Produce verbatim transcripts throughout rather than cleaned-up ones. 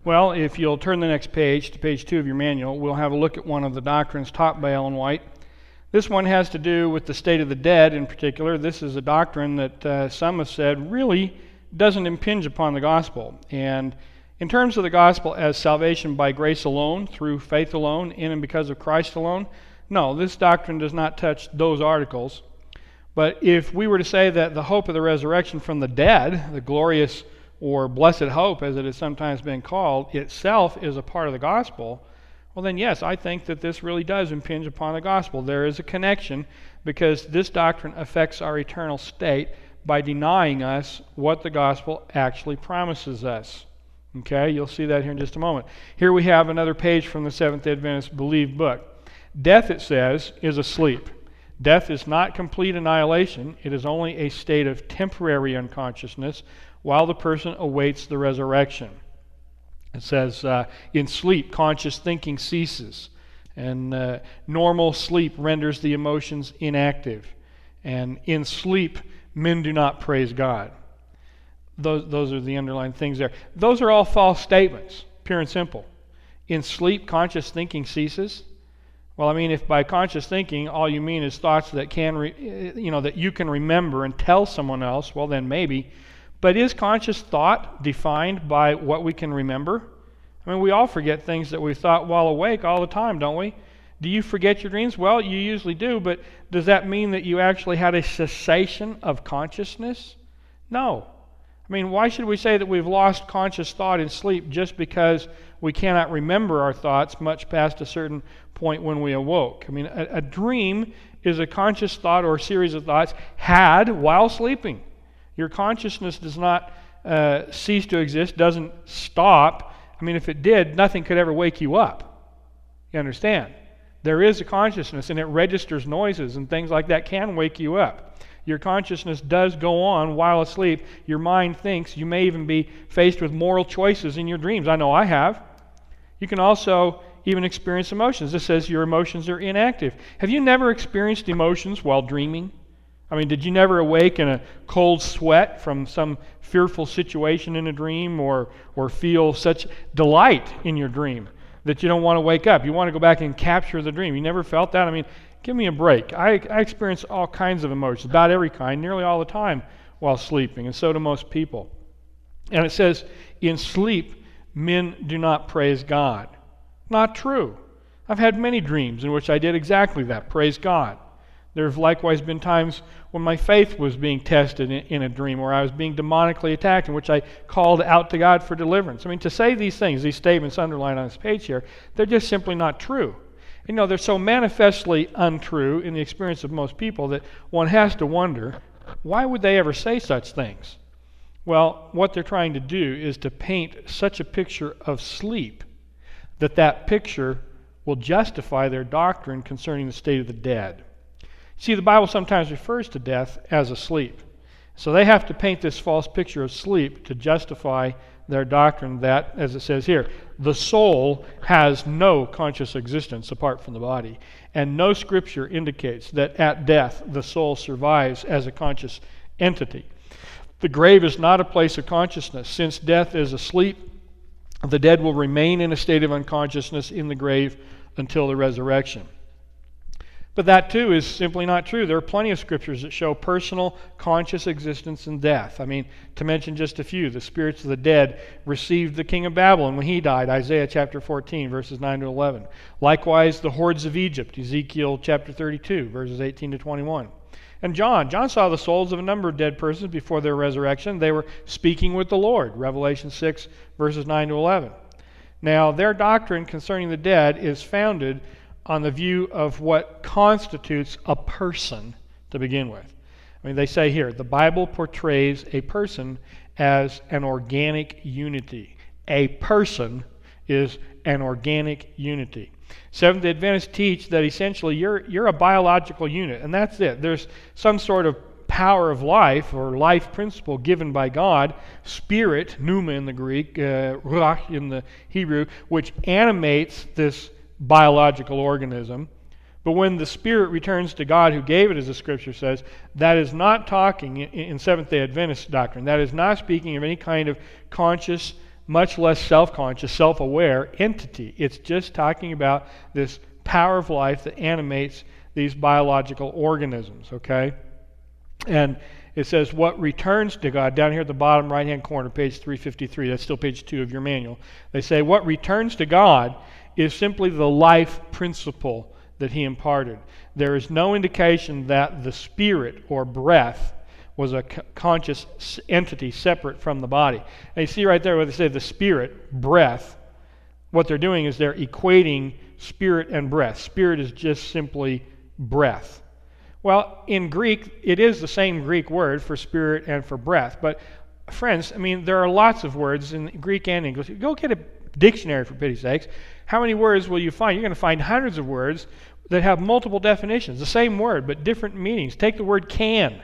Well, if you'll turn the next page to page two of your manual, we'll have a look at one of the doctrines taught by Ellen White. This one has to do with the state of the dead in particular. This is a doctrine that uh, some have said really doesn't impinge upon the gospel. And in terms of the gospel as salvation by grace alone, through faith alone, in and because of Christ alone, no, this doctrine does not touch those articles. But if we were to say that the hope of the resurrection from the dead, the glorious or blessed hope as it has sometimes been called, itself is a part of the gospel, well then yes, I think that this really does impinge upon the gospel. There is a connection because this doctrine affects our eternal state by denying us what the gospel actually promises us. Okay, you'll see that here in just a moment. Here we have another page from the Seventh-day Adventist Believe book. Death, it says, is asleep. Death is not complete annihilation. It is only a state of temporary unconsciousness while the person awaits the resurrection. It says, uh, in sleep, conscious thinking ceases. And uh, normal sleep renders the emotions inactive. And in sleep, men do not praise God. Those, those are the underlying things there. Those are all false statements, pure and simple. In sleep, conscious thinking ceases. Well, I mean, if by conscious thinking all you mean is thoughts that can, re, you know, that you can remember and tell someone else, well then maybe. But is conscious thought defined by what we can remember? I mean, we all forget things that we thought while awake all the time, don't we? Do you forget your dreams? Well, you usually do, but does that mean that you actually had a cessation of consciousness? No. I mean, why should we say that we've lost conscious thought in sleep just because we cannot remember our thoughts much past a certain point when we awoke? I mean, a, a dream is a conscious thought or a series of thoughts had while sleeping. Your consciousness does not uh, cease to exist, doesn't stop. I mean, if it did, nothing could ever wake you up. You understand? There is a consciousness, and it registers noises and things like that can wake you up. Your consciousness does go on while asleep. Your mind thinks. You may even be faced with moral choices in your dreams. I know I have. You can also even experience emotions. This says your emotions are inactive. Have you never experienced emotions while dreaming? I mean, did you never awake in a cold sweat from some fearful situation in a dream, or or feel such delight in your dream that you don't want to wake up? You want to go back and capture the dream. You never felt that? I mean, give me a break. I, I experience all kinds of emotions, about every kind, nearly all the time while sleeping, and so do most people. And it says, in sleep, men do not praise God. Not true. I've had many dreams in which I did exactly that, praise God. There have likewise been times when my faith was being tested in, in a dream, where I was being demonically attacked, in which I called out to God for deliverance. I mean, to say these things, these statements underlined on this page here, they're just simply not true. You know, they're so manifestly untrue in the experience of most people that one has to wonder, why would they ever say such things? Well, what they're trying to do is to paint such a picture of sleep that that picture will justify their doctrine concerning the state of the dead. See, the Bible sometimes refers to death as a sleep. So they have to paint this false picture of sleep to justify their doctrine that, as it says here, the soul has no conscious existence apart from the body. And no scripture indicates that at death the soul survives as a conscious entity. The grave is not a place of consciousness. Since death is asleep, the dead will remain in a state of unconsciousness in the grave until the resurrection. But that too is simply not true. There are plenty of scriptures that show personal, conscious existence in death. I mean, to mention just a few, the spirits of the dead received the king of Babylon when he died, Isaiah chapter fourteen, verses nine to eleven. Likewise, the hordes of Egypt, Ezekiel chapter thirty-two, verses eighteen to twenty-one. And John, John saw the souls of a number of dead persons before their resurrection. They were speaking with the Lord, Revelation six, verses nine to eleven. Now, their doctrine concerning the dead is founded on the view of what constitutes a person to begin with. I mean, they say here, the Bible portrays a person as an organic unity. A person is an organic unity. Seventh-day Adventists teach that essentially you're, you're a biological unit, and that's it. There's some sort of power of life or life principle given by God, spirit, pneuma in the Greek, uh, ruach in the Hebrew, which animates this biological organism. But when the spirit returns to God who gave it, as the scripture says, that is not talking in Seventh-day Adventist doctrine. That is not speaking of any kind of conscious much less self-conscious, self-aware entity. It's just talking about this power of life that animates these biological organisms, okay? And it says what returns to God, down here at the bottom right-hand corner, page three fifty-three, that's still page two of your manual. They say what returns to God is simply the life principle that he imparted. There is no indication that the spirit or breath was a conscious entity separate from the body. And you see right there where they say the spirit, breath, what they're doing is they're equating spirit and breath. Spirit is just simply breath. Well, in Greek, it is the same Greek word for spirit and for breath. But, friends, I mean, there are lots of words in Greek and English. Go get a dictionary, for pity's sakes. How many words will you find? You're going to find hundreds of words that have multiple definitions. The same word, but different meanings. Take the word can.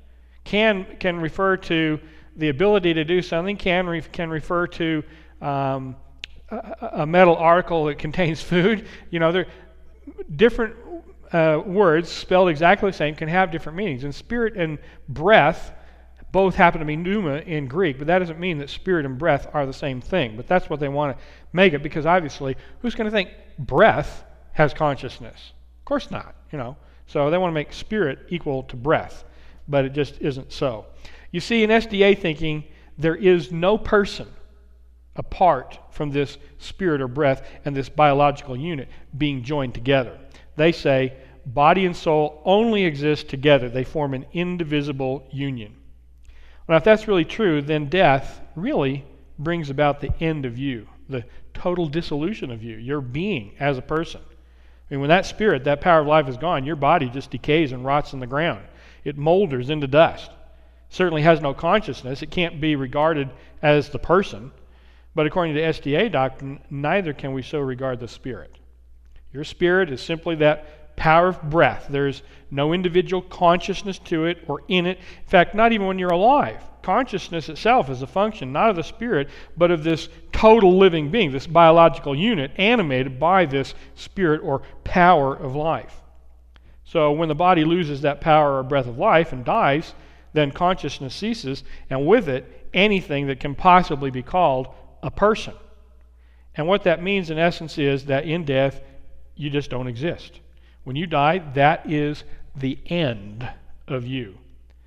Can can refer to the ability to do something. Can re- can refer to um, a, a metal article that contains food. You know, they're different uh, words spelled exactly the same can have different meanings. And spirit and breath both happen to be pneuma in Greek, but that doesn't mean that spirit and breath are the same thing. But that's what they want to make it, because obviously, who's going to think breath has consciousness? Of course not, you know. So they want to make spirit equal to breath, but it just isn't so. You see, in S D A thinking, there is no person apart from this spirit or breath and this biological unit being joined together. They say body and soul only exist together. They form an indivisible union. Now, if that's really true, then death really brings about the end of you, the total dissolution of you, your being as a person. I mean, when that spirit, that power of life is gone, your body just decays and rots in the ground. It molders into dust. Certainly has no consciousness. It can't be regarded as the person. But according to S D A doctrine, neither can we so regard the spirit. Your spirit is simply that power of breath. There's no individual consciousness to it or in it. In fact, not even when you're alive. Consciousness itself is a function not of the spirit, but of this total living being, this biological unit animated by this spirit or power of life. So when the body loses that power or breath of life and dies, then consciousness ceases, and with it, anything that can possibly be called a person. And what that means in essence is that in death, you just don't exist. When you die, that is the end of you.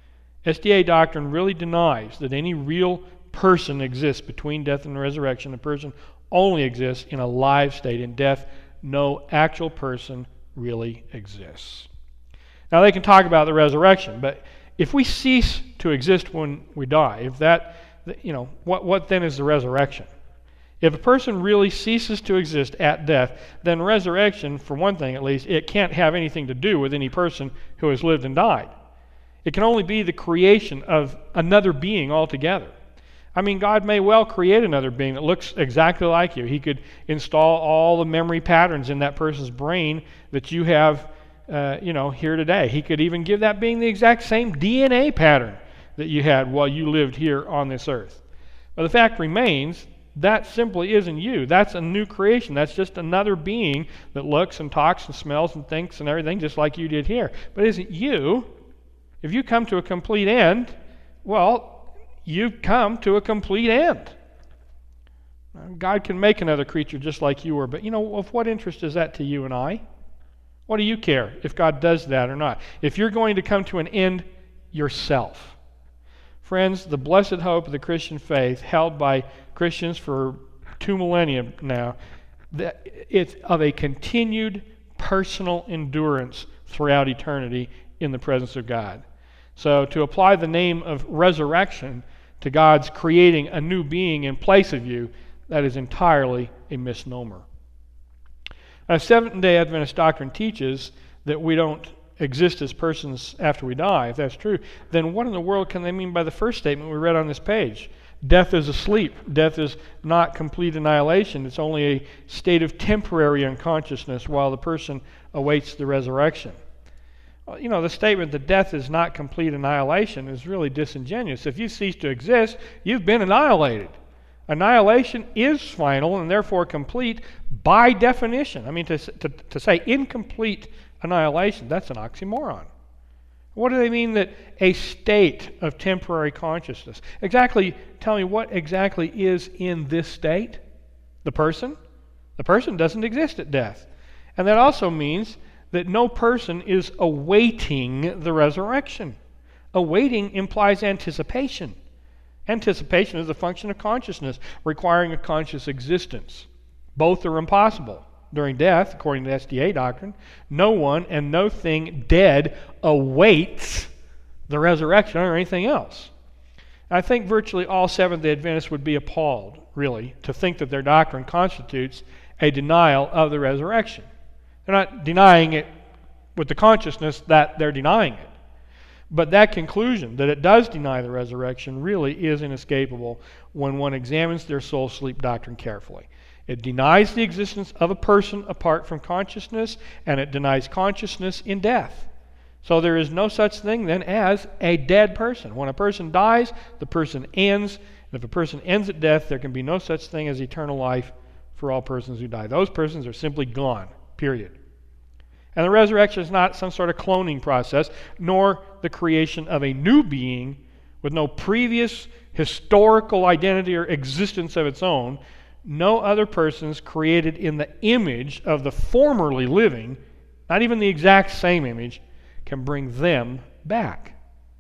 S D A doctrine really denies that any real person exists between death and resurrection. A person only exists in a live state. In death, no actual person really exists. Now, they can talk about the resurrection, but if we cease to exist when we die, if that, you know, what, what then is the resurrection? If a person really ceases to exist at death, then resurrection, for one thing at least, it can't have anything to do with any person who has lived and died. It can only be the creation of another being altogether. I mean, God may well create another being that looks exactly like you. He could install all the memory patterns in that person's brain that you have, uh, you know, here today. He could even give that being the exact same D N A pattern that you had while you lived here on this earth. But the fact remains, that simply isn't you. That's a new creation. That's just another being that looks and talks and smells and thinks and everything just like you did here. But it isn't you. If you come to a complete end, well, you've come to a complete end. God can make another creature just like you were, but you know, of what interest is that to you and I? What do you care if God does that or not? If you're going to come to an end yourself. Friends, the blessed hope of the Christian faith, held by Christians for two millennia now, that it's of a continued personal endurance throughout eternity in the presence of God. So to apply the name of resurrection to God's creating a new being in place of you, that is entirely a misnomer. Now, Seventh-day Adventist doctrine teaches that we don't exist as persons after we die. If that's true, then what in the world can they mean by the first statement we read on this page? Death is asleep. Death is not complete annihilation. It's only a state of temporary unconsciousness while the person awaits the resurrection. Well, you know, the statement that death is not complete annihilation is really disingenuous. If you cease to exist, you've been annihilated. Annihilation is final and therefore complete by definition. I mean, to, to, to say incomplete annihilation, that's an oxymoron. What do they mean that a state of temporary consciousness? Exactly, tell me what exactly is in this state? The person? The person doesn't exist at death. And that also means that no person is awaiting the resurrection. Awaiting implies anticipation. Anticipation is a function of consciousness, requiring a conscious existence. Both are impossible. During death, according to S D A doctrine, no one and no thing dead awaits the resurrection or anything else. I think virtually all Seventh-day Adventists would be appalled, really, to think that their doctrine constitutes a denial of the resurrection. They're not denying it with the consciousness that they're denying it. But that conclusion, that it does deny the resurrection, really is inescapable when one examines their soul sleep doctrine carefully. It denies the existence of a person apart from consciousness, and it denies consciousness in death. So there is no such thing then as a dead person. When a person dies, the person ends. And if a person ends at death, there can be no such thing as eternal life for all persons who die. Those persons are simply gone, period. And the resurrection is not some sort of cloning process, nor the creation of a new being with no previous historical identity or existence of its own. No other persons created in the image of the formerly living, not even the exact same image, can bring them back.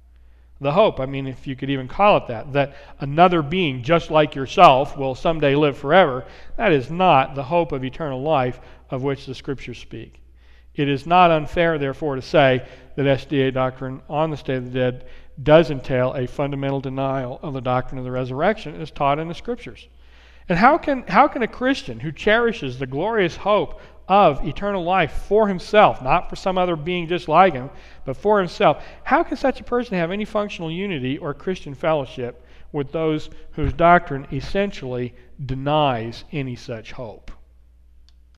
The hope, I mean, if you could even call it that, that another being just like yourself will someday live forever, that is not the hope of eternal life of which the Scriptures speak. It is not unfair, therefore, to say that S D A doctrine on the state of the dead does entail a fundamental denial of the doctrine of the resurrection as taught in the Scriptures. And how can how can a Christian who cherishes the glorious hope of eternal life for himself, not for some other being just like him, but for himself, how can such a person have any functional unity or Christian fellowship with those whose doctrine essentially denies any such hope?